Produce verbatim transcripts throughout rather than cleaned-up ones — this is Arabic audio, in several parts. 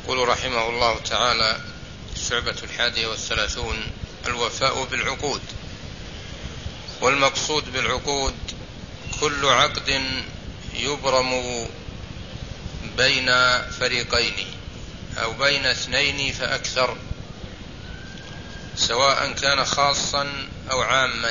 يقول رحمه الله تعالى: الشعبة الحادية والثلاثون: الوفاء بالعقود. والمقصود بالعقود كل عقد يبرم بين فريقين أو بين اثنين فأكثر، سواء كان خاصا أو عاما،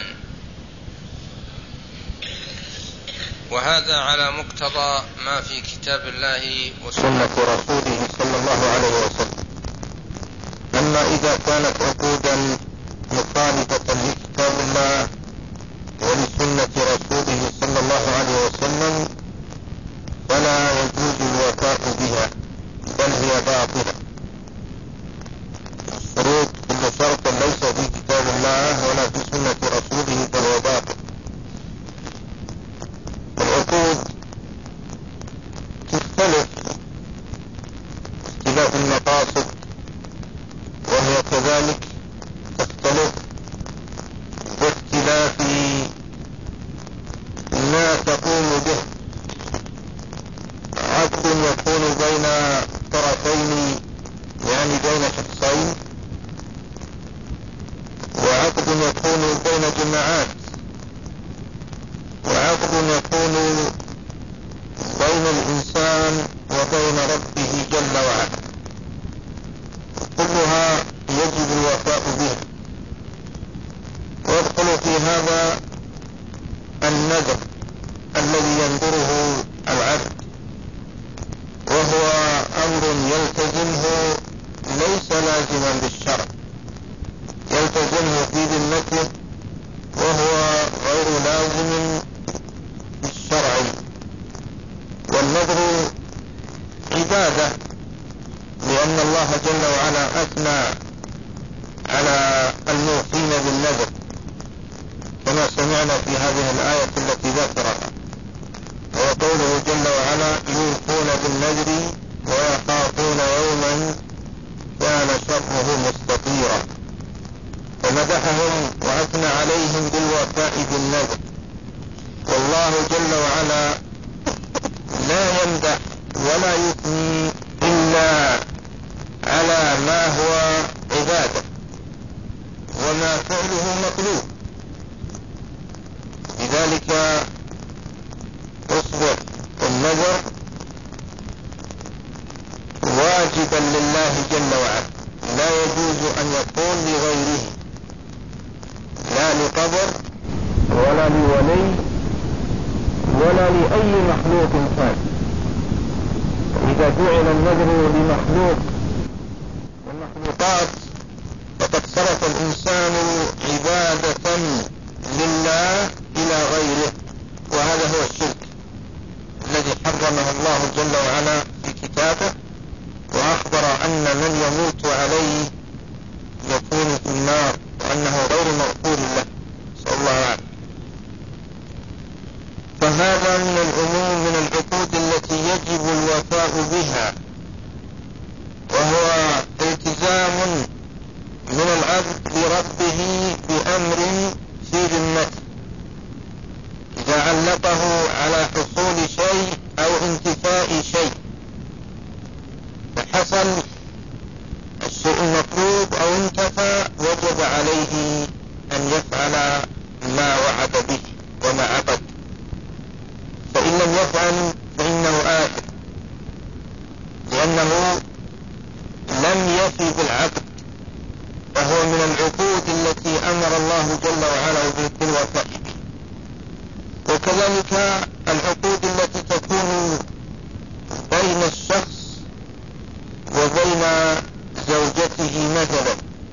وهذا على مقتضى ما في كتاب الله وسنة رسوله صلى الله عليه وسلم. أما إذا كانت عقودا مخالفة لكتاب الله ولسنة رسوله صلى الله عليه وسلم فلا يجوز الوفاء بها، بل هي باطلة. الشروط كل شرط ليس في كتاب الله ولا في سنة رسوله فهو باطل. العقود تختلف اختلاف المقاصد، وهي كذلك تختلف باختلاف ما تقوم به. عقد يكون بين طرفين، يعني بين شخصين، وعقد يكون بين جماعات، وعقد يكون بين الإنسان وبين ربه جل وعلا، كلها يجب الوفاء بها. ويدخل في هذا النذر الذي ينذره العبد، وهو أمر يلتزمه ليس لازما بالشرع، يلتزمه في ذمته وهو غير لازم بالشرع. والنذر عبادة، لأن الله جل وعلا أثنى على الموفين بالنذر، كما سمعنا في هذه الآية التي ذكرها، وقوله جل وعلا: يوفون بالنذر ويخافون يوما كان شره مستطيرا. فمدحهم وأثنى عليهم بالوفاء بالنذر. والله جل وعلا لا يمدح ولا يثني إلا على ما هو عبادة وما فعله مطلوب. لذلك أصبح النذر واجبا لله جل وعلا، لا يجوز أن يكون لغيره، لا لقبر ولا لولي ولا لأي مخلوق كان. إذا فعل النذر لمخلوق والمخلوقات فقد صرف الإنسان عبادة لله إلى غيره، وهذا هو الشرك الذي حرمه الله جل وعلا في كتابه، وأخبر أن من يموت عليه يكون في النار، وأنه غير مغفور له، صلى الله عليه. فهذا من العموم من العقود التي يجب الوفاء بها، وهو التزام من العبد لربه بأمر في ذمته، إذا علقه على حصول شيء أو انتفاء شيء، فحصل الشيء المطلوب أو انتفى، وجب عليه أن يفعل ما وعد به وما عقد. فإن لم يفعل فإنه آثم، لأنه لم يفي بالعقد، فهو من العقود التي أمر الله جل وعلا بالوفاء به. وكذلك العقود التي تكون بين الشخص وبين زوجته مثلا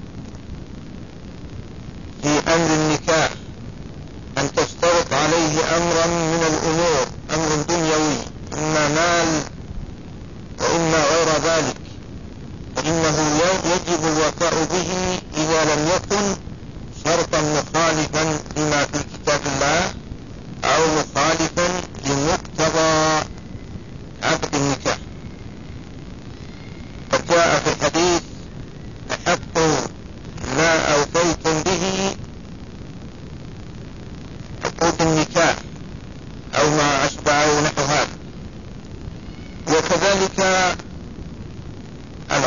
في أمر النكاح، أن تشترط عليه أمرا من الأمور، أمر دنيوي، إما مال وإما غير ذلك، فإنه يجب الوفاء به إذا لم يكن شرطا مخالفا لما في كتاب الله أو مخالفا لمقتضى عقد النكاح. قد جاء في الحديث: أحق ما أوفيتم به عقود النكاح، أو ما أشبعه نحو هذا. وكذلك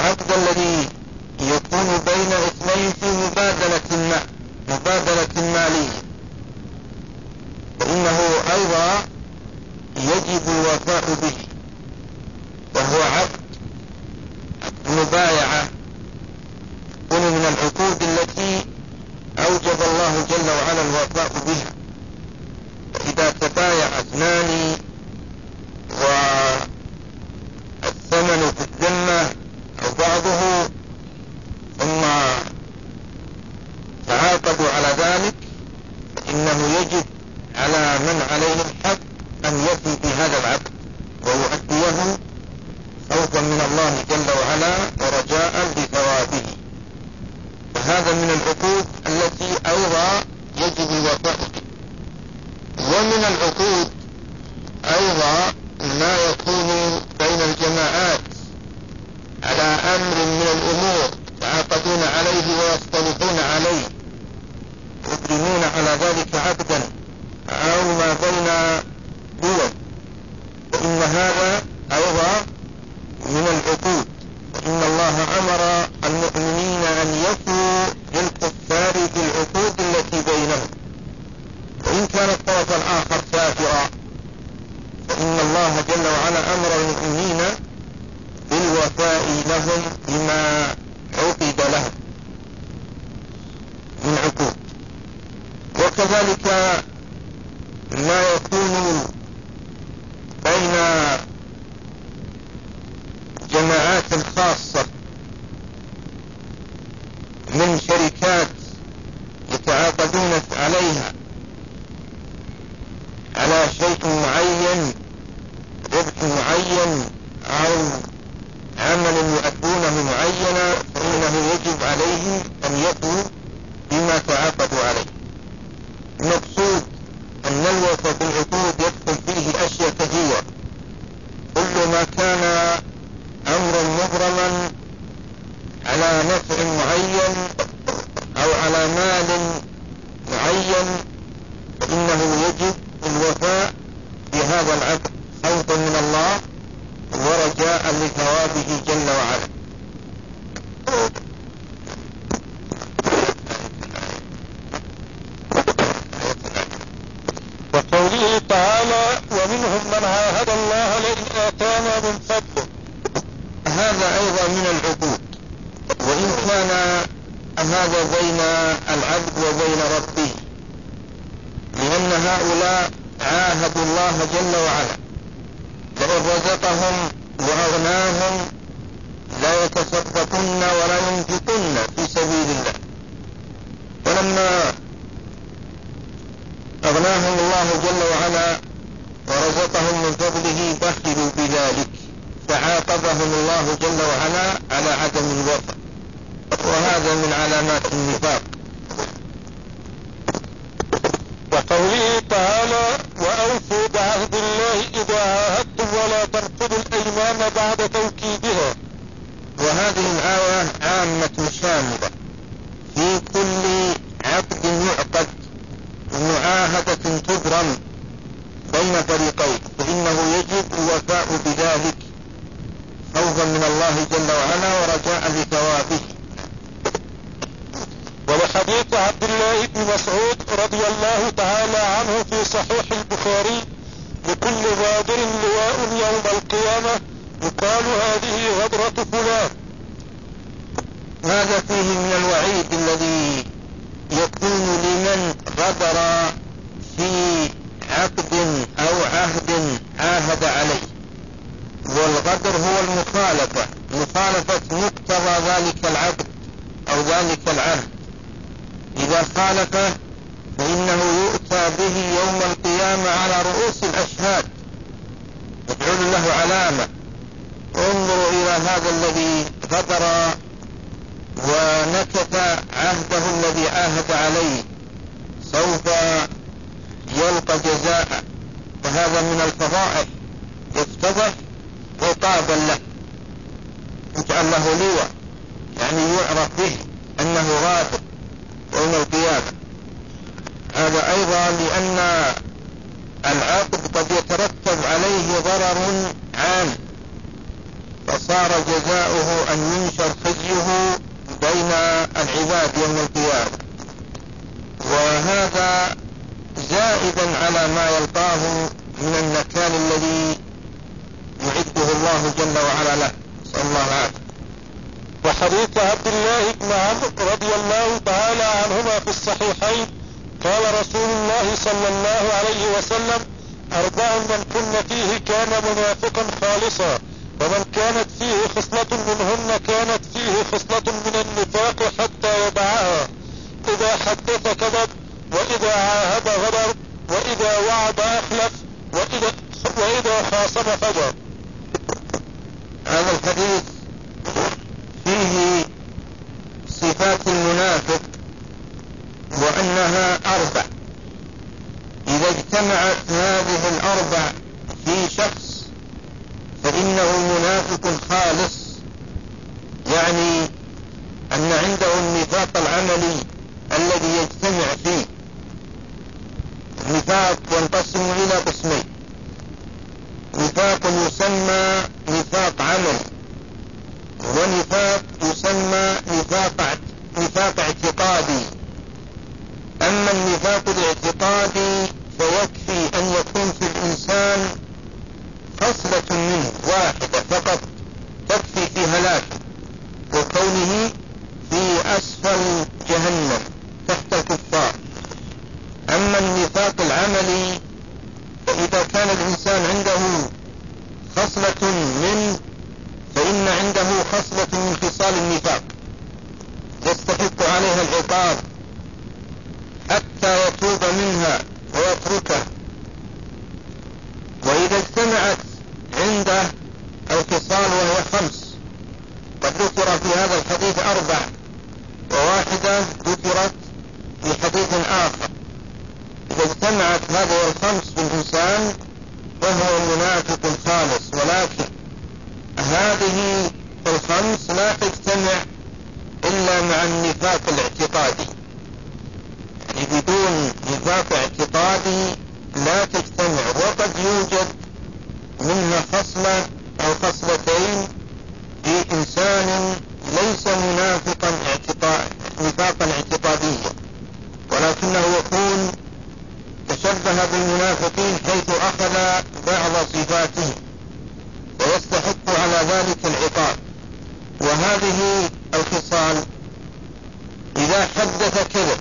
وعلا ورجاء لثوابه. وهذا من العقود التي أيضا يجب الوفاء به. ومن العقود أيضا ما يكون بين الجماعات على أمر من الأمور يتعاقدون عليه ويصطلحون عليه، يبرمون على ذلك عقدا أو ما بين دول، فإن هذا أيضا من العقود. فإن الله أمر المؤمنين أن يفوا للكفار بالعقود التي بينهم، وإن كان الطرف الآخر كافرا فإن الله جل وعلا أمر المؤمنين بالوفاء لهم بما عقد لهم من عقود. وكذلك ما يكون بين جماعات خاصة من شركات يتعاقدون عليها على شيء معين، ربح معين أو عمل يؤدونه معينا، فإنه يجب عليهم أن يفوا بما تعاقدوا عليه. المقصود أن الوفاء بالعقود يدخل فيه أشياء كثيرة. كل ما كان أمرا مبرما على نفع معين أو على مال معين فإنه يجب الوفاء بهذا العقد خوفا من الله ورجاء لثوابه جل وعلا. وقوله تعالى ومنهم من عاهد الله لئن آتانا من فضله، هذا أيضا من العقود، وإن كان هذا بين العبد وبين ربه، لأن هؤلاء عاهدوا الله جل وعلا لئن رزقهم وأغناهم لا يتصدقن ولا ينفقن في سبيل الله، ولما أغناهم الله جل وعلا ورزقهم من فضله بخلوا بذلك، فعاقبهم الله جل وعلا على عدم الوفاء، وهذا من علامات النفاق. وقوله تعالى وأوفوا بعهد الله إذا عاهدتم ولا تنقضوا الأيمان بعد توكيدها، وهذه الآية عامة شاملة في كل عقد يعقد ومعاهدة تبرم بين فريقين، فإنه يجب الوفاء بذلك خوفا من الله جل وعلا ورجاء لثوابه. ولحديث عبد الله بن مسعود رضي الله تعالى عنه في صحيح البخاري لكل غادر لواء يوم القيامة يقال هذه غدرة فلان. هذا فيه من الوعيد الذي يكون لمن غدر في عقد أو عهد عاهد عليه، والغدر هو المخالفة، مخالفة مقتضى ذلك العقد أو ذلك العهد. إذا خالفه فإنه يؤتى به يوم القيامة على رؤوس الأشهاد، يجعل له علامة، انظروا إلى هذا الذي غدر ونكث عهده الذي عاهد عليه، سوف يلقى جزاء، وهذا من الفضائح، يفتضح ويقابل له، يجعل له لواء، يعني يعرف به أنه غادر يوم القيامة. هذا أيضا لأن العقد قد يترتب عليه ضرر عام، فصار جزاؤه أن ينشر خزيه بين العباد يوم القيامة، وهذا زائدا على ما يلقاه من النكال الذي يعده الله جل وعلا له، نسأل الله العافية. وحديث عبد الله بن عمرو رضي الله تعالى عنهما في الصحيحين قال رسول الله صلى الله عليه وسلم أربع من كن فيه كان منافقا خالصا، ومن كانت فيه خصلة منهن كانت فيه خصلة من النفاق حتى يدعها، إذا حدث كذب، وإذا عاهد غدر، وإذا وعد أخلف، وإذا, وإذا خاصم فجر. هذا الحديث يعني أن عنده النفاق العملي الذي يجتمع فيه. النفاق ينقسم إلى قسمين: نفاق يسمى نفاق عملي، ونفاق يسمى نفاق نفاق اعتقادي. أما النفاق الاعتقادي فيكفي أن يكون في الإنسان خصلة منه واحدة فقط تكفي في هلاكه وكونه في أسفل جهنم تحت الكفار. أما النفاق العملي فإذا كان الإنسان عنده خصلة منه فإن عنده خصلة من خصال النفاق يستحق عليها العقاب حتى يتوب منها ويتركها. وإذا اجتمعت عنده الخصال وهي خمس، قد ذكر في هذا الحديث أربع وواحدة ذكرت في حديث آخر، إذا اجتمعت هذه الخمس في الإنسان فهو منافق خالص. ولكن هذه الخمس لا تجتمع إلا مع النفاق الاعتقادي، يعني بدون نفاق اعتقادي لا تجتمع. وقد يوجد منها خصلة أو خصلتين في إنسان ليس منافقا اعتقاد نفاقا اعتقاديا، ولكنه يكون تشبه بالمنافقين حيث أخذ بعض صفاتهم ويستحق على ذلك العقاب. وهذه الخصال إذا حدث كذب،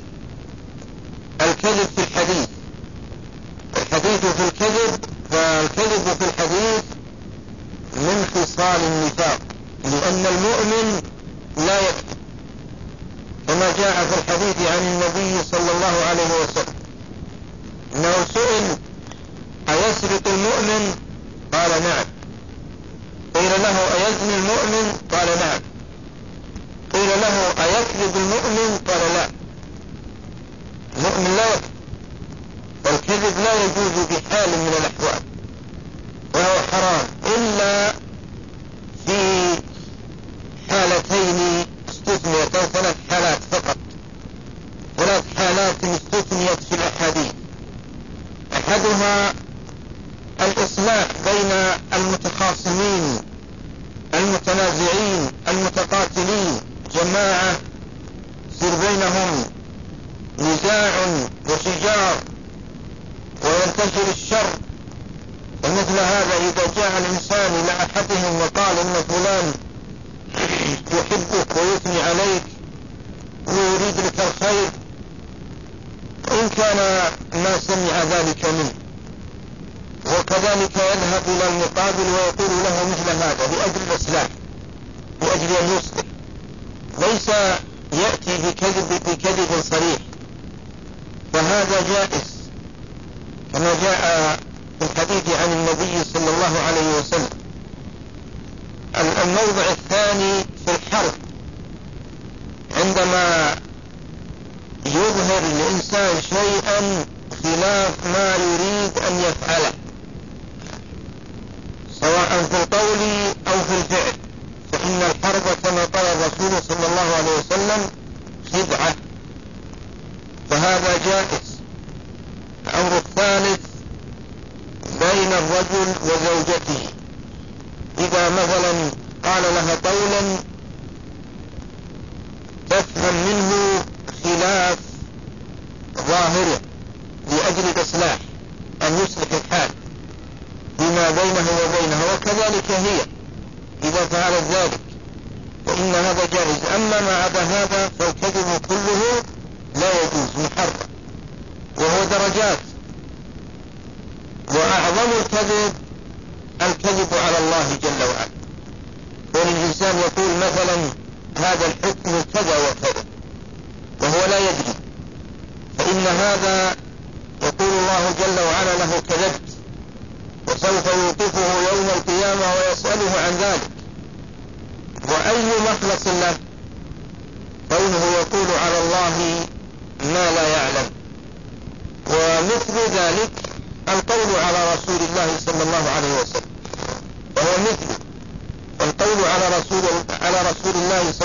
الكذب في الحديث، الحديث في الكذب، فالكذب في الحديث من خصال النفاق، لأن المؤمن لا يكذب، كما جاء في الحديث عن النبي صلى الله عليه وسلم أنه سئل: أيسرق المؤمن؟ قال نعم. قيل له: أيزني المؤمن؟ قال نعم. قيل له: أيكذب المؤمن؟ قال لا. المؤمن لا يكذب، والكذب لا يجوز بحال من الأحوال، وهو حرام إلا في حالتين استثنيت، ثلاث حالات فقط، ثلاث حالات استثنيت في الأحاديث. أحدها الإصلاح بين المتخاصمين المتنازعين المتقاتلين، جماعة يصير بينهم نزاع وشجار وينتشر الشر. ومثل هذا إذا جاء الإنسان إلى أحدهم وقال إن فلان يحبك ويثني عليك ويريد لك الخير، إن كان ما سمع ذلك منه، وكذلك يذهب إلى المقابل ويقول له مثل هذا لأجل الإصلاح، لأجل أن يصلح، ليس يأتي بكذب بكذب صريح، فهذا جائز كما جاء في الحديث عن النبي صلى الله عليه وسلم. الموضع الثاني في الحرب، عندما يظهر الإنسان شيئا خلاف ما يريد أن يفعله سواء في القول أو في الفعل، فإن الحرب كما قال الرسول صلى الله عليه وسلم خدعة، فهذا جائز. الأمر الثالث بين الرجل وزوجته، إذا مثلا قال لها قولا تفهم منه خلاف ظاهره لأجل الإصلاح، أن يصلح الحال بما بينه وبينها، وكذلك هي إذا فعلت ذلك فإن هذا جائز. أما ما عدا هذا فالكذب كله لا يجوز، محرم، وهو درجات. وأعظم الكذب الكذب على الله جل وعلا، كون الإنسان يقول مثلا هذا الحكم كذا وكذا وهو لا يدري، فإن هذا يقول الله جل وعلا له كذبت، وسوف يوقفه يوم القيامة ويسأله عن ذلك. وأي مخلص له كونه يقول على الله ما لا يعلم. ومثل ذلك القول على رسول الله صلى الله عليه وسلم، وهو مثل القول على رسول على رسول الله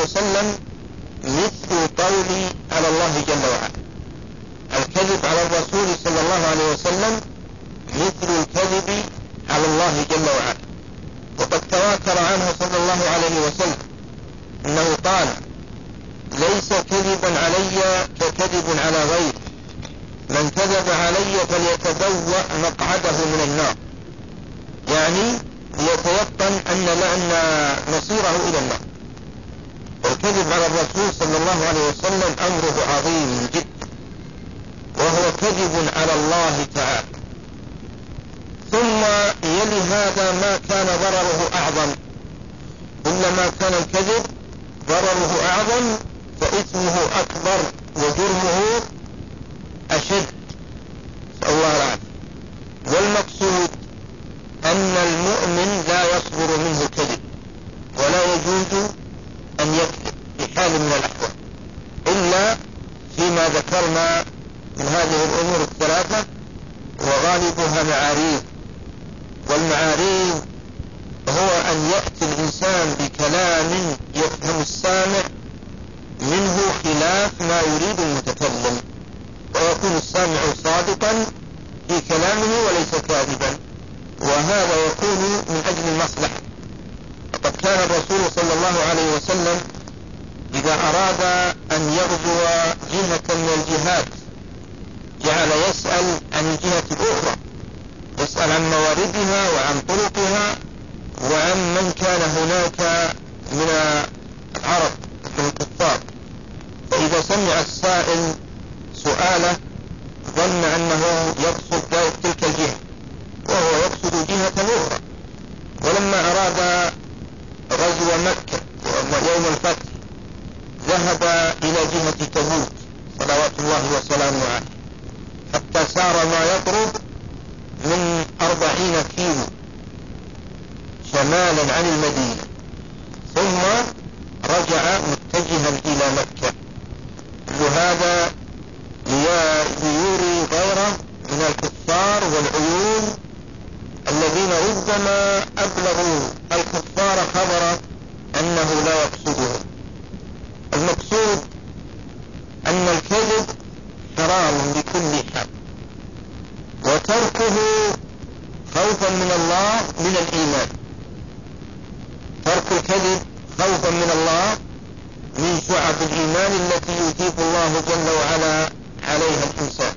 وسلم مثل قولي على الله جل وعلا. الكذب على الرسول صلى الله عليه وسلم مثل الكذب على الله جل وعلا. وقد تواتر عنه صلى الله عليه وسلم انه قال: ليس كذبا علي ككذب على غيري، من كذب علي فليتبوأ مقعده من النار، يعني ليتيقن أن لأن مصيره إلى النار. والكذب على الرسول صلى الله عليه وسلم أمره عظيم جدا، وهو كذب على الله تعالى. ثم يلي هذا ما كان ضرره أعظم، كلما كان الكذب ضرره أعظم فإثمه أكبر وجرمه أشد، الله العافية. والمقصود أن المؤمن لا يصبر منه كذب، ولا يجوز أن يكذب في حال من الأحوال، إلا فيما ذكرنا من هذه الأمور الثلاثة، وغالبها معاريض. والمعاريض هو أن يأتي الإنسان بكلام يفهم السامع منه خلاف ما يريد المتكلم، ويكون السامع صادقا في كلامه وليس كاذبا، وهذا يكون من أجل المصلحة. وقد كان الرسول صلى الله عليه وسلم إذا أراد أن يغزو جهة من الجهات جعل يسأل عن الجهة الأخرى، يسأل عن مواردها وعن طرقها وعن من كان هناك من العرب من الكفار. فإذا سمع السائل سؤاله ظن أنه يقصد تلك الجهة وهو يقصد جهة أخرى. ولما أراد غزو مكة يوم الفتح ذهب إلى جهة تبوك صلوات الله وسلامه عليه، حتى سار ما يقرب من أربعين كيلو شمالا عن المدينة، ثم رجع متجها إلى مكة. وهذا ليوري غيره من الكفار والعيون الذين ربما أبلغوا الكفار خبر أنه لا يقصدهم. المقصود أن الكذب حرام بكل حال، وتركه خوفا من الله من الإيمان. ترك الكذب خوفا من الله من شعب الإيمان التي يجيب الله جل وعلا عليها الإنسان،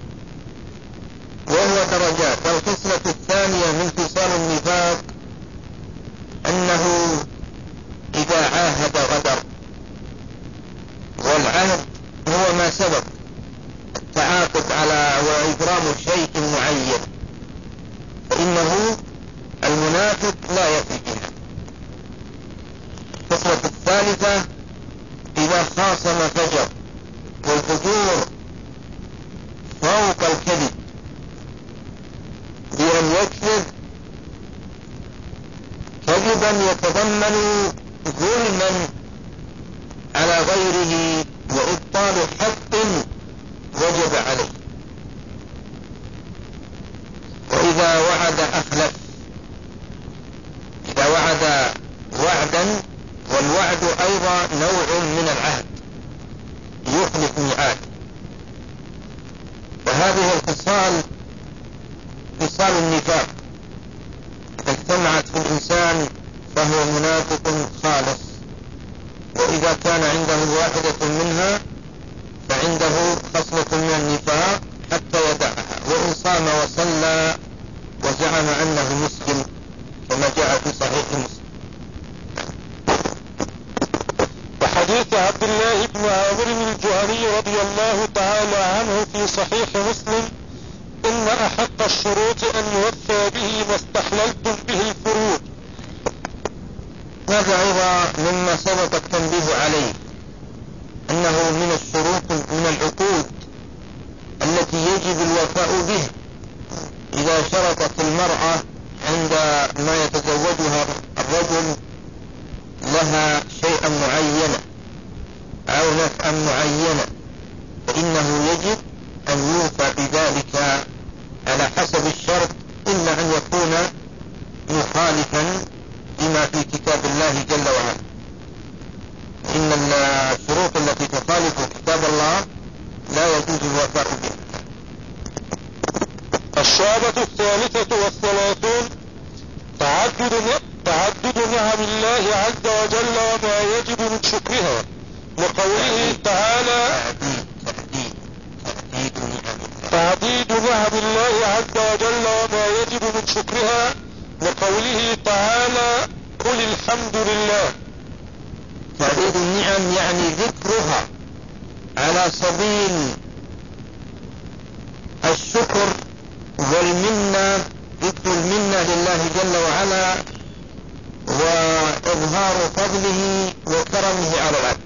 وهو درجات. والخصلة الثانية من خصال النفاق أنه إذا عاهد غدر، والعهد هو ما سبق التعاقد على وإبرام شيء معين، فإنه المنافق لا يفي بها. الخصلة الثالثة إذا خاصم فجر، والفجور فوق الكذب بأن يكذب كذبا يتضمن ظلما على غيره وإبطال حق وجب عليه. وإذا وعد أخلف، إذا وعد وعدا، والوعد أيضا نوع من العهد يخلف ميعاد. وهذه الخصال خصال النفاق إذا اجتمعت في الإنسان فهو منافق خالص، وإذا كان عنده واحدة منها فعنده خصلة من النفاق حتى يدعها، وإن صام وصلى وزعم أنه مسلم كما جاء في صحيح مسلم. وحديث عبد الله بن عامر الجهني رضي الله تعالى عنه في صحيح مسلم: إن أحق الشروط أن يوفى به ما استحللتم به الفروج. هذا أيضا مما سبق التنبيه عليه، أنه من الشروط من العقود التي يجب الوفاء به. إذا شرطت المرأة عند ما يتزوجها الرجل لها شيئا معينا أو نفعا معينا، فإنه يجب أن يوفى بذلك على حسب الشرط، إلا أن يكون مخالفا لما في كتاب الله جل وعلا. إن الإجابة الثالثة والثلاثون تعدد تعدد نعم الله عز وجل وما يجب من شكرها، لقوله تعالى تعديد نعم الله عز وجل وما يجب من شكرها، لقوله تعالى قل الحمد لله. تعديد النعم يعني ذكرها على سبيل الشكر والمنة، ذكر المنة لله جل وعلا وإظهار فضله وكرمه على العبد،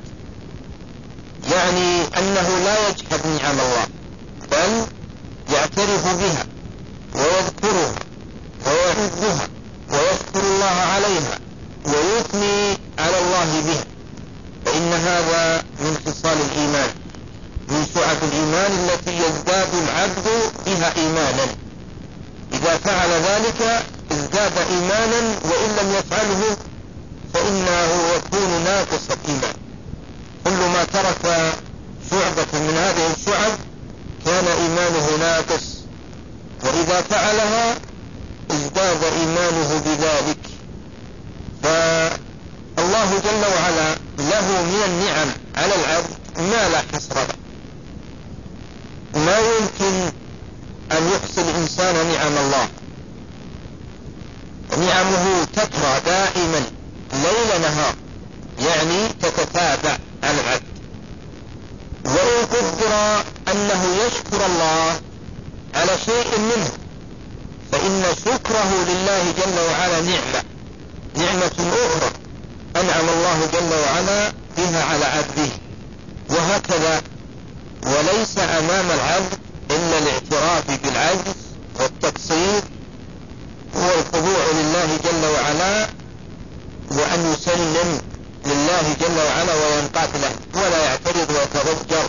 يعني أنه لا يجحد نعم الله بل يعترف بها ويذكرها ويعزها ويشكر الله عليها ويثني على الله بها، فإن هذا من خصال الإيمان، من شعب الإيمان التي يزداد العبد بها إيمانا. إذا فعل ذلك ازداد إيمانا، وإن لم يفعله فإنه يكون ناقص الإيمان. كل ما ترك شعبة من هذه الشعب كان إيمانه ناقص، وإذا فعلها ازداد إيمانه بذلك. فالله جل وعلا له من النعم على العبد ما لا حصر له، ما يمكن أن يحصي الإنسان نعم الله. نعمه تترى دائما ليل نهار، يعني تتتابع على العبد. وإن قدر أنه يشكر الله على شيء منه فإن شكره لله جل وعلا نعمة نعمة أخرى أنعم الله جل وعلا بها على عبده، وهكذا. وليس أمام العبد إلا الاعتراف بالعجز والتقصير والخضوع لله جل وعلا، وأن يسلم لله جل وعلا وينقاد له ولا يعترض ويتضجر.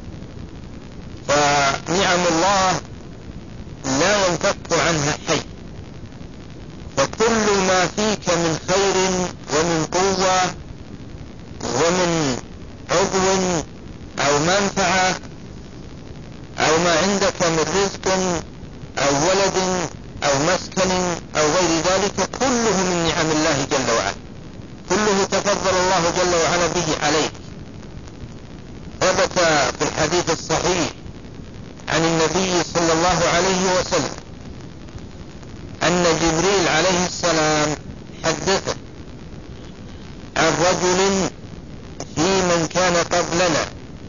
فنعم الله لا ينفك عنها حي، فكل ما فيك من خير ومن قوة ومن عضو أو منفعة أو ما عندك من رزق أو ولد أو مسكن أو غير ذلك، كله من نعم الله جل وعلا، كله تفضل الله جل وعلا به عليك. ثبت في الحديث الصحيح عن النبي صلى الله عليه وسلم أن جبريل عليه السلام حدث عن رجل في من كان قبلنا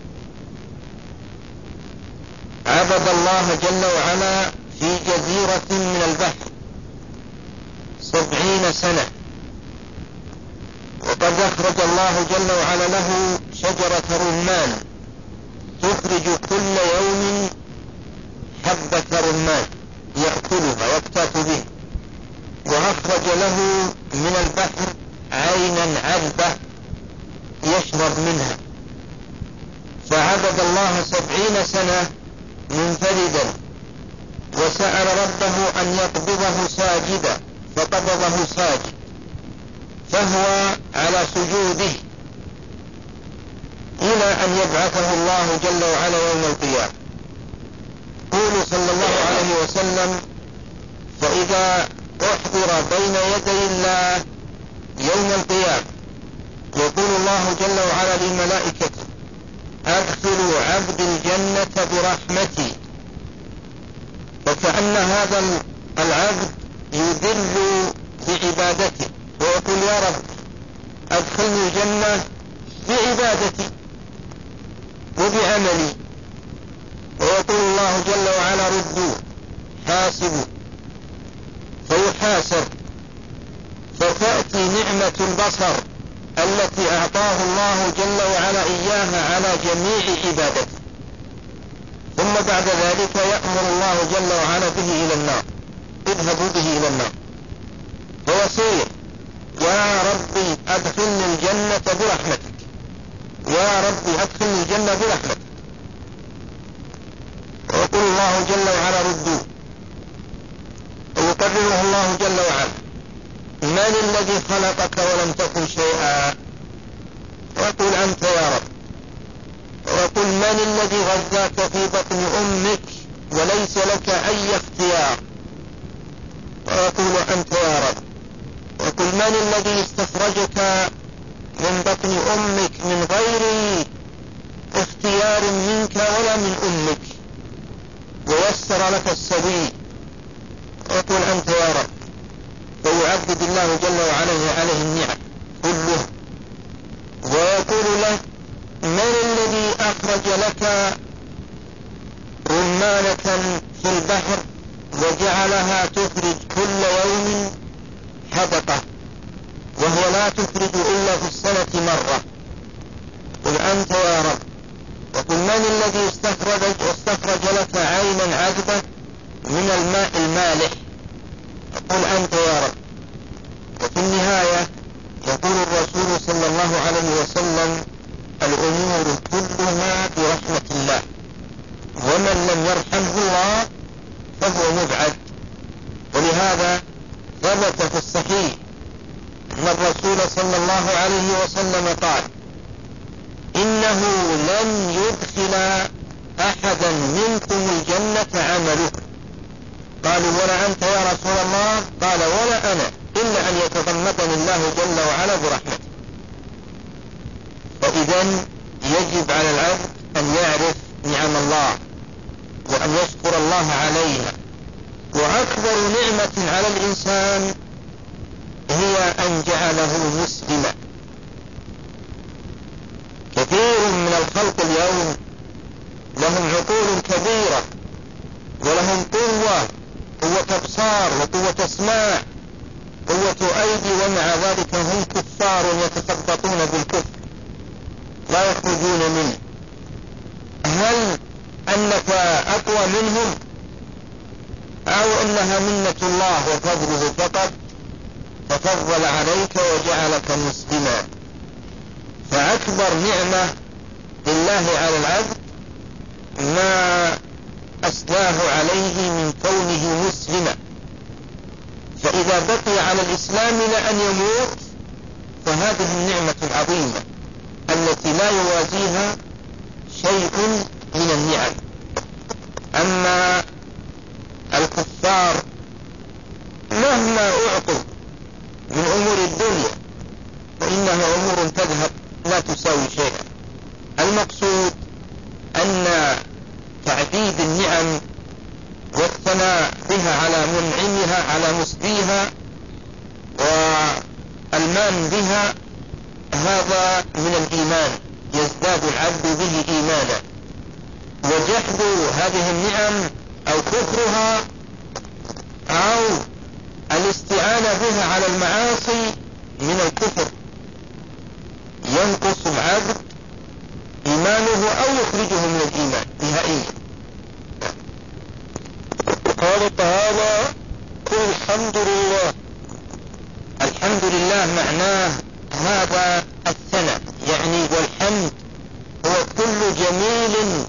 عبد الله جل وعلا في جزيرة من البحر سبعين سنة، وقد أخرج الله جل وعلا له شجرة رمان تخرج كل يوم حبة رمان يأكلها ويكتاف به، وأخرج له من البحر عينا عذبة يشرب منها. فعبد الله سبعين سنة منفردا، وسأل ربه أن يقبضه ساجدا فقبضه ساجد، فهو على سجوده إلى أن يبعثه الله جل وعلا يوم القيامة. يقول صلى الله عليه وسلم: فإذا أحضر بين يدي الله يوم القيامة يقول الله جل وعلا للملائكة: أدخلوا عبد الجنة برحمتي. وكأن هذا العبد يذل بعبادته ويقول: يا رب أدخلني الجنة بعبادتي وبعملي. ويقول الله جل وعلا: ردوا حاسبوا، فيحاسب، فتأتي نعمة البصر التي أعطاه الله جل وعلا إياها على جميع عبادته، ثم بعد ذلك يأمر الله جل وعلا به إلى النار: اذهبوا به إلى النار. فيصير: يا ربي أدخلني الجنة برحمتك، يا ربي أدخلني الجنة برحمتك. ويقول الله جل وعلا: ردوا. ويقرره الله جل وعلا: من الذي خلقك ولم تكن شيئا؟ ويقول: أنت يا رب. ويقول: من الذي غذاك في بطن أمك وليس لك أي اختيار؟ الذي استخرجك من بطن أمك من غير اختيار منك ولا من أمك ويسر لك السبيل، وقل أنت يا رب، فيعبد الله جل وعلا عليه النعم كله، ويقول له من الذي أخرج لك رمانة في البحر وجعلها تخرج كل يوم حدقة وهو لا تخرج إلا في السنة مرة؟ قل أنت يا رب. وقل من الذي استخرج, استخرج لك عينا عذبة من الماء المالح؟ قل أنت يا رب. وفي النهاية يقول الرسول صلى الله عليه وسلم الأمور كلها برحمة الله، ومن لم يرحمه الله فهو مبعد. ولهذا ثبت في الصحيح أن الرسول صلى الله عليه وسلم قال إنه لن يدخل أحدا منكم الجنة عمله. قالوا ولا أنت يا رسول الله؟ قال ولا أنا، إلا أن يتغمدني الله جل وعلا برحمته. فإذا يجب على العبد أن يعرف نعم الله وأن يشكر الله عليها. وأكبر نعمة على الإنسان هي أن جعله مسلما. كثير من الخلق اليوم لهم عقول كبيرة ولهم قوة قوة أبصار وقوة أسماع قوة أيدي، ومع ذلك هم كفار يتخبطون بالكفر لا يخرجون منه. هل أنك أقوى منهم أو أنها منة الله وفضله فقط تفضل عليك وجعلك مسلما؟ فأكبر نعمة لله على العبد ما أسلاه عليه من كونه مسلما. فإذا بقي على الإسلام لأن يموت فهذه النعمة العظيمة التي لا يوازيها شيء من النعم. أما الكفار مهما أعطوا من أمور الدنيا فإنها أمور تذهب لا تساوي شيئا. المقصود أن تعديد النعم والثناء بها على منعمها على مسديها والمان بها هذا من الإيمان، يزداد العبد به إيمانا. وجحد هذه النعم أو كفرها أو الاستعانة بها على المعاصي من الكفر ينقص العبد إيمانه أو يخرجه من الإيمان نهائيا. قال تعالى قل الحمد لله. الحمد لله معناه هذا الثناء، يعني والحمد هو كل جميل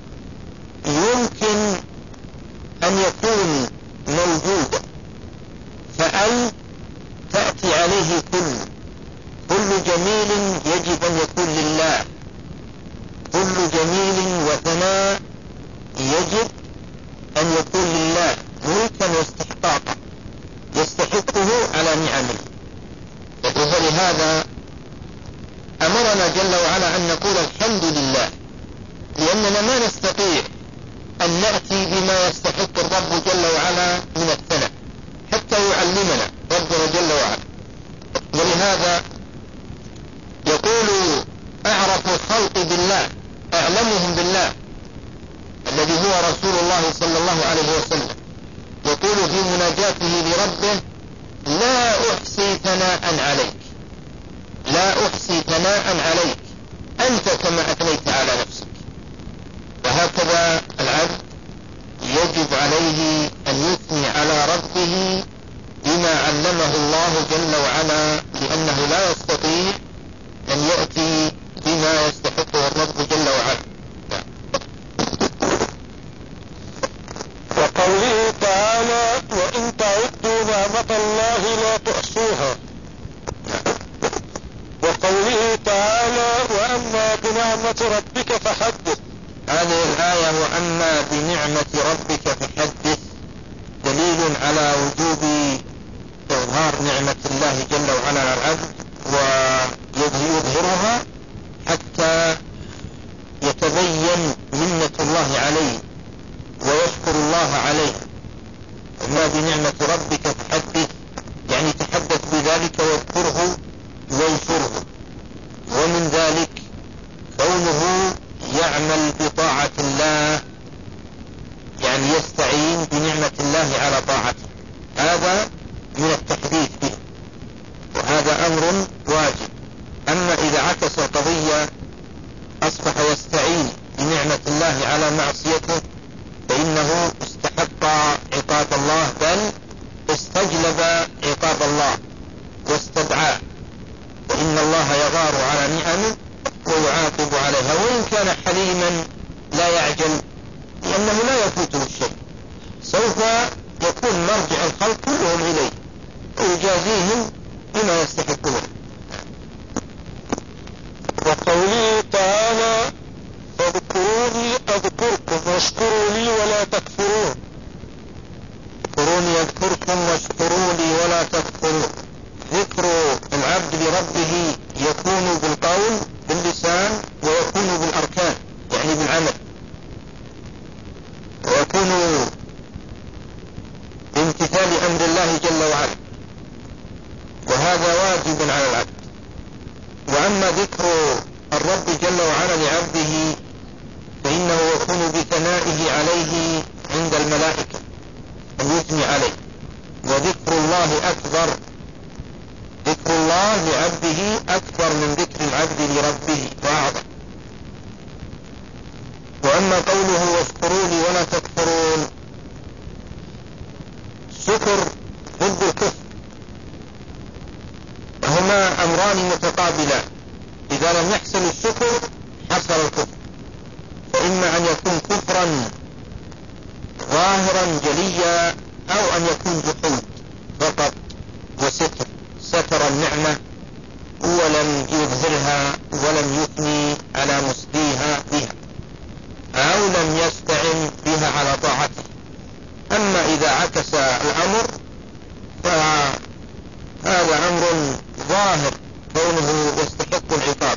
يمكن أن يكون موجودا، فأل تأتي عليه كل كل جميل يجب أن يكون لله، كل جميل وثناء يجب أن يكون لله ملكا واستحقاقا يستحقه على نعمه. ولهذا أمرنا جل وعلا أن نقول الحمد لله، لأننا ما نستطيع أن نأتي بما يستحق الرب جل وعلا من الثناء حتى يعلمنا ربنا جل وعلا. ولهذا يقول أعرف الخلق بالله أعلمهم بالله الذي هو رسول الله صلى الله عليه وسلم، يقول في مناجاته لربه لا أحصي ثناء عليك، لا أحصي ثناء عليك أنت كما أثنيت على نفسك. وهكذا العبد يجب عليه أن يثني على ربه بما علمه الله جل وعلا، لأنه لا يستطيع أن يأتي بما يستحقه الرب جل وعلا. وقوله تعالى وإن تعدوا نعمة الله لا تحصوها. وقوله تعالى وأما بنعمة ربك فحدث. هذه الآية وأما بنعمة ربك فحدث دليل على وجوب إظهار نعمة الله جل وعلا على العبد ويظهرها حتى يتبين منة الله عليه ويشكر الله عليه. ما بنعمة ربك تحدث، يعني تحدث بذلك واذكره وانشره. ومن ذلك كونه يعمل بطاعة الله، يعني يستعين بنعمة الله على طاعته، هذا من التحديث به، وهذا أمر واجب. أما إذا عكس القضية أصبح يستعين بنعمة الله على معصيته فإنه استحق عقاب الله، بل استجلب عقاب الله واستدعاه، فإن الله يغار على نعمه ويعاقب عليها، وإن كان حليما لا يعجل لأنه لا يفوته الشيء، سوف يكون مرجع الخلق كلهم إليه ويجازيهم بما يستحقون. وقوله تعالى فاذكروني أذكركم واشكروا لي ولا تكفرون. اذكروني أذكركم واشكروا لي ولا تكفرون. ذكر العبد لربه يكون بالقول باللسان ويكون بالأركان، يعني بالعمل، ويكون بامتثال أمر الله جل وعلا، وهذا واجب على العبد. وأما ذكر الرب جل وعلا لعبده فإنه يكون بثنائه عليه عند الملائكة أن يثني عليه، وذكر الله أكبر، ذكر الله لعبده أكبر من ذكر العبد لربه وأعظم. وأما قوله واشكروا لي ولا تكفرون، شكر ضد الكفر، وهما أمران متقابلان، إذا لم يحصل الشكر حصل الكفر، فإما أن يكون كفرا ظاهرا جليا أو أن يكون جحود فقط وستر، ستر النعمة ولم يظهرها ولم يثني على مسديها بها، أو لم يستعن بها على طاعته. أما إذا عكس الأمر فهذا أمر ظاهر كونه يستحق العقاب،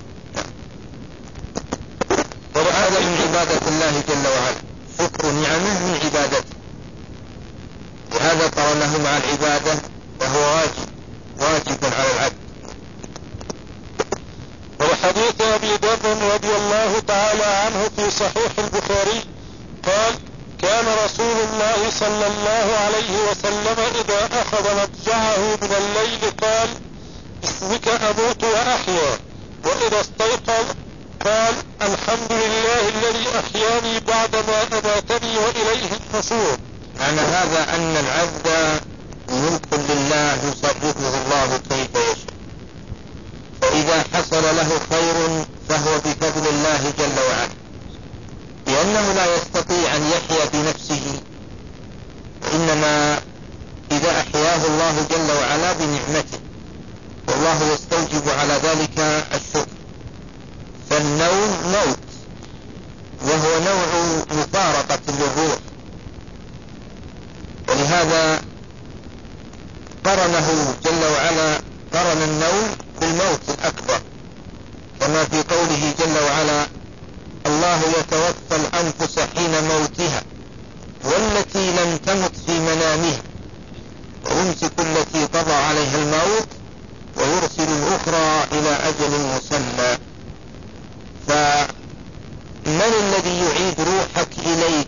وهذا من عبادة الله جل وعلا، شكر نعمه من عبادته، وهذا قرنه مع العبادة وهو واجب واجب على العبد. وحديث أبي ذر رضي الله تعالى عنه في صحيح البخاري قال كان رسول الله صلى الله عليه وسلم إذا أخذ مضجعه من الليل قال باسمك أموت وأحيا، وإذا استيقظ قال الحمد لله الذي أحياني بعدما أماتني وإليه النشور. معنى هذا أن العبد ملك لله يصرفه الله كيف يشاء، فإذا حصل له خير فهو بفضل الله جل وعلا، لأنه لا يستطيع أن يحيا بنفسه، وإنما إذا أحياه الله جل وعلا بنعمته، والله يستوجب على ذلك الشكر. فالنوم موت، وهو نوع مفارقة للروح، ولهذا قرنه جل وعلا، قرن النوم بالموت الأكبر، كما في قوله جل وعلا الله يتوفى الأنفس حين موتها والتي لم تمت في منامها ويمسك التي قضى عليها الموت ويرسل الأخرى إلى أجل مسمى. فمن الذي يعيد روحك إليك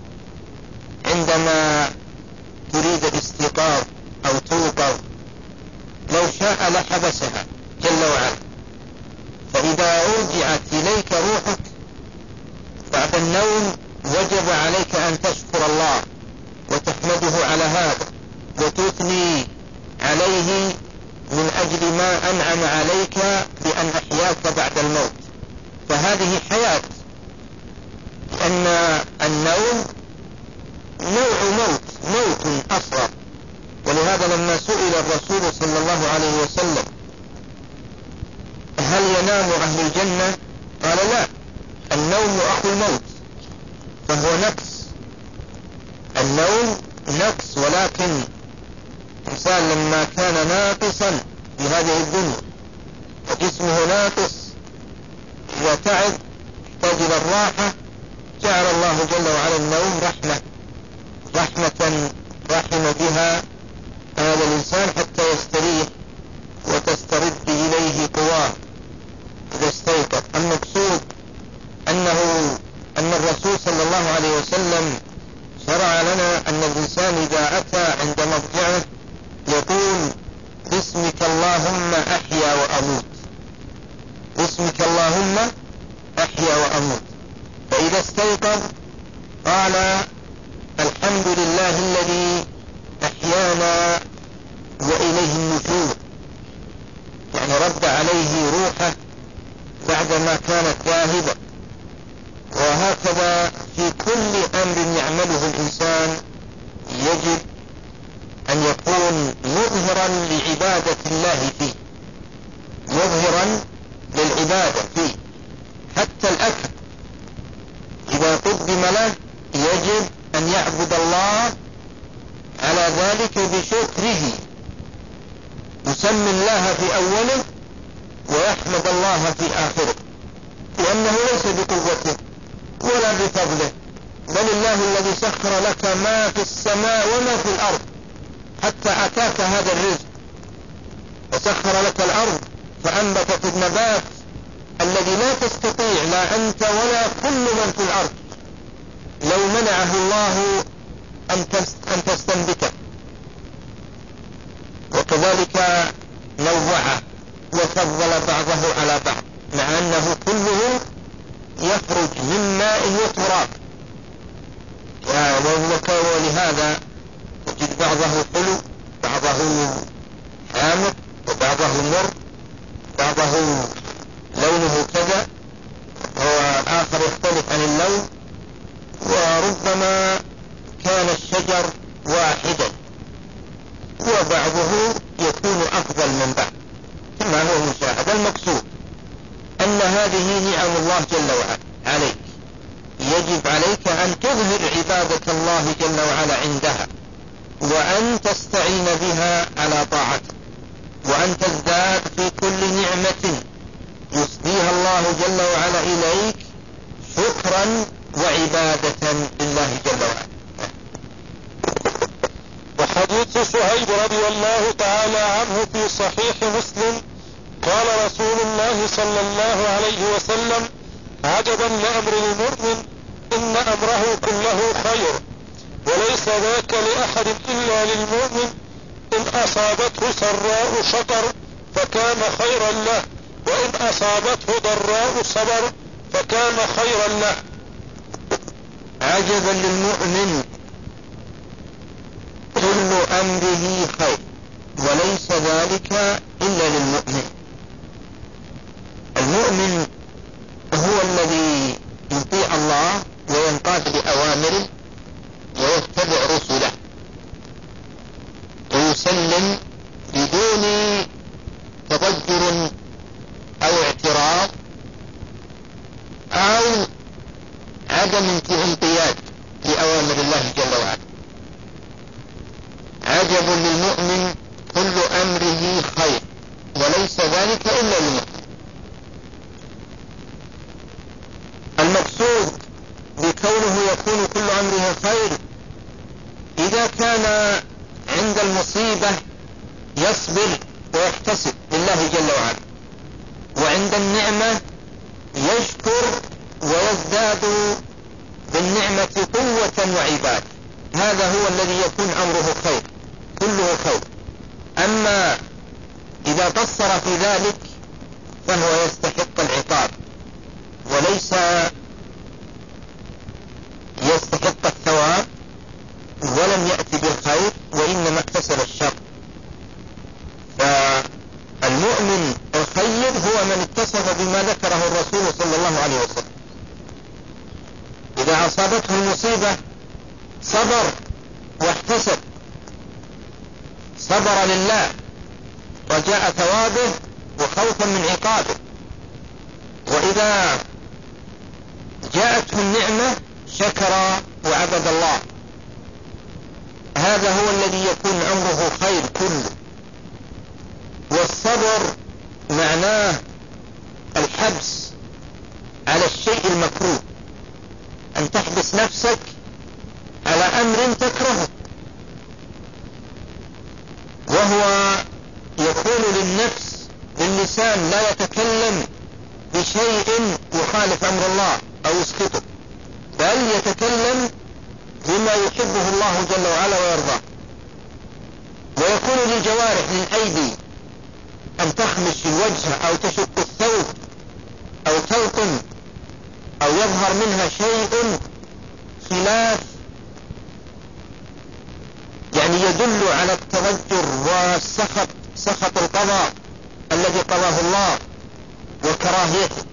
عندما تريد الاستيقاظ أو توقظ؟ لو شاء لحبسها جل وعلا. فإذا رجعت إليك روحك بعد النوم وجب عليك أن تشكر الله وتحمده على هذا وتثني عليه من أجل ما أنعم عليك بأن أحياك بعد الموت، فهذه حياة، لأن النوم نوع موت، موت أصغر. ولهذا لما سئل الرسول صلى الله عليه وسلم هل ينام أهل الجنة؟ قال لا، النوم أخو الموت، فهو نقص، النوم نقص، ولكن الإنسان لما كان ناقصا في هذه الدنيا وجسمه ناقص إذا تعب يحتاج إلى الراحة، جعل الله جل وعلا النوم رحمة رحمة رحم بها هذا الإنسان حتى يستريح وتسترد إليه قواه إذا استيقظ. المقصود أنه أن الرسول صلى الله عليه وسلم شرع لنا أن الإنسان إذا أتى عند مضجعه يقول باسمك اللهم أحيا وأموت، باسمك اللهم أحيا وأموت. فإذا استيقظ قال الحمد لله الذي أحيانا وإليه النشور، يعني رد عليه روحه بعدما كانت ذاهبة. وهكذا في كل أمر يعمله الإنسان يجب أن يكون مظهرا لعبادة الله فيه، مظهرا للعبادة فيه. حتى الأكل إذا قدم له يجب أن يعبد الله على ذلك بشكره، يسمي الله في أوله ويحمد الله في آخره، لأنه ليس بقوته ولا بفضله، بل الله الذي سخر لك ما في السماء وما في الأرض حتى أتاك هذا الرزق، وسخر لك الأرض فأنبتت النبات الذي لا تستطيع لا أنت ولا كل من في الأرض لو منعه الله أن تستنبته. وكذلك نوعه وفضل بعضه على بعض، مع أنه كله يخرج من ماء وتراب، ولهذا تجد بعضه حلو بعضه حامض وبعضه مر، بعضه لونه كذا وآخر يختلف عن اللون، وربما كان الشجر واحدا وبعضه يكون أفضل من بعض كما هو مشاهد. المقصود أن هذه نعم الله جل وعلا عليك، يجب عليك أن تظهر عبادة الله جل وعلا عندها، وأن تستعين بها على طاعته، وأن تزداد في كل نعمة يسديها الله جل وعلا إليك شكرا وعبادة لله جل وعلا. وحديث صهيب رضي الله تعالى عنه في صحيح مسلم قال رسول الله صلى الله عليه وسلم عجبا لأمر المؤمن إن أمره كله خير وليس ذاك لأحد إلا للمؤمن، إن أصابته سراء شكر فكان خيرا له، وإن أصابته ضراء صبر فكان خيرا له. عجبا للمؤمن كل أمره خير وليس ذلك إلا للمؤمن. المؤمن هو الذي يطيع الله وينقاد لأوامره ويتبع رسله ويسلم بدون تضجر أو اعتراض أو عدم انقياد لأوامر الله جل وعلا. عجب للمؤمن كل أمره خير وليس ذلك إلا للمؤمن. المقصود بكونه يكون كل أمره خير إذا كان عند المصيبة يصبر ويحتسب لله جل وعلا، وعند النعمة يشكر ويزداد بالنعمة قوة وعبادة، هذا هو الذي يكون أمره خير كله خير. أما إذا قصر في ذلك فهو يستحق العقاب وليس يستحق الثواب، ولم يأتي بالخير وإنما اكتسب الشر. فالمؤمن الخير هو من اتصف بما ذكره الرسول صلى الله عليه وسلم، إذا أصابته المصيبة صبر واحتسب، صبر لله رجاء ثوابه وخوفا من عقابه. وإذا جاءته النعمة شكر وعبد الله، هذا هو الذي يكون أمره خير كله والصبر معناه الحبس على الشيء المكروه، أن تحبس نفسك على أمر تكرهه، وهو يكون للنفس باللسان لا يتكلم بشيء يخالف أمر الله أو يسقطه، بل يتكلم بما يحبه الله جل وعلا ويرضاه. ويكون للجوارح للأيدي أن تخمش الوجه أو تشق الثوب أو تلطم أو يظهر منها شيء خلاف، يعني يدل على التضجر والسخط، سخط القضاء الذي قضاه الله وكراهيته.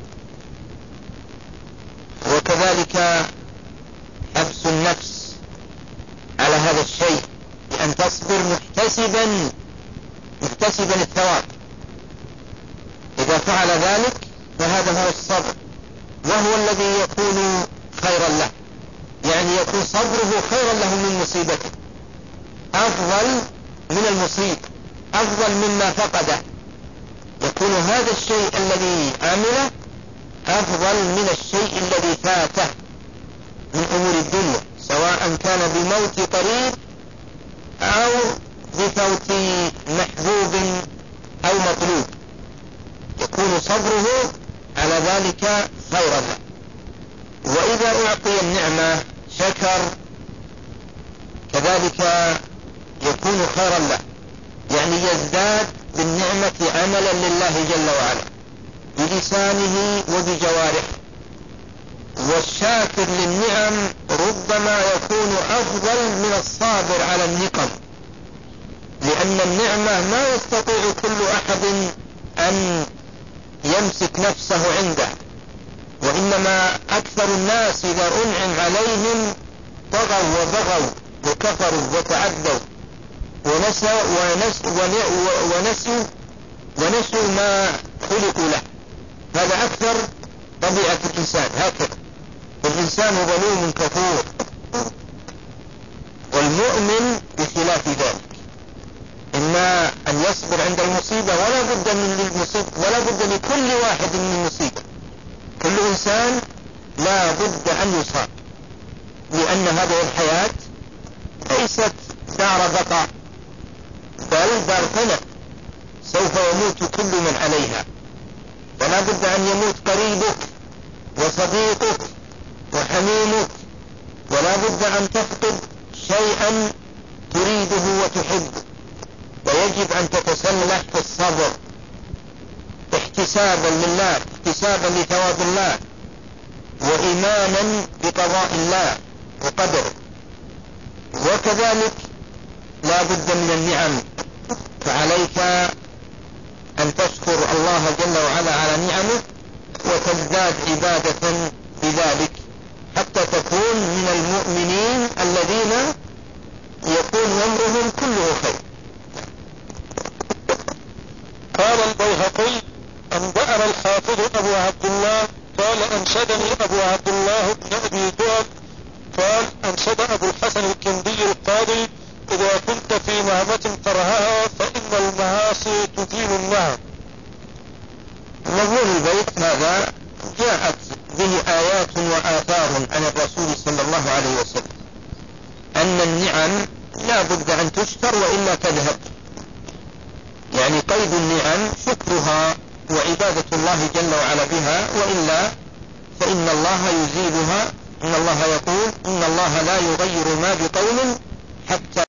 وكذلك حبس النفس على هذا الشيء بأن تصبر محتسبا محتسبا الثواب. إذا فعل ذلك فهذا هو الصبر، وهو الذي يكون خيرا له، يعني يكون صبره خيرا له من مصيبته، أفضل من المصيبة، أفضل مما فقده. يكون هذا الشيء الذي عمله أفضل من الشيء الذي فاته من أمور الدنيا، سواء كان بموت قريب أو بفوت محبوب أو مطلوب، يكون صبره على ذلك خيرا له. وإذا أعطي النعمة شكر كذلك يكون خيرا له، يعني يزداد بالنعمة عملا لله جل وعلا بلسانه وبجوارحه. والشاكر للنعم ربما يكون أفضل من الصابر على النقم، لأن النعمة ما يستطيع كل أحد أن يمسك نفسه عنده، وإنما أكثر الناس إذا أنعم عليهم طغوا وبغوا وكفروا وتعدوا ونسوا ونسوا ونسوا ما خلقوا له. هذا أكثر طبيعة الإنسان، هكذا الإنسان ظلوم كفور، والمؤمن بخلاف ذلك، إما أن يصبر عند المصيبة، ولا بد من المصيبة، ولا بد لكل واحد من المصيبة، كل إنسان لا بد أن يصاب، لأن هذه الحياة ليست دار بقاء بل دار فناء، سوف يموت كل من عليها، ولا بد أن يموت قريبك وصديقك وحميمك، ولا بد أن تفقد شيئا تريده وتحبه، ويجب أن تتسلح في الصبر احتسابا لله، احتسابا لثواب الله، وإيمانا بقضاء الله وقدره. وكذلك لا بد من النعم، فعليك أن تشكر الله جل وعلا على نعمه وتزداد عبادة بذلك حتى تكون من المؤمنين الذين يكون أمرهم كله خير. قال البيهقي: أنبأنا الحافظ أبو عبد الله قال: أنشدني أبو عبد الله بن أبي دؤب قال: أنشد أبو الحسن الكندي القاضي: إذا كنت في نعمة ترهها فإن المعاصي تزيل النعم. مضمون البيت هذا جاءت به آيات وآثار عن الرسول صلى الله عليه وسلم أن النعم لا بد أن تشكر وإلا تذهب، يعني قيد النعم شكرها وعبادة الله جل وعلا بها، وإلا فإن الله يزيلها. إن الله يقول: إن الله لا يغير ما بقوم حتى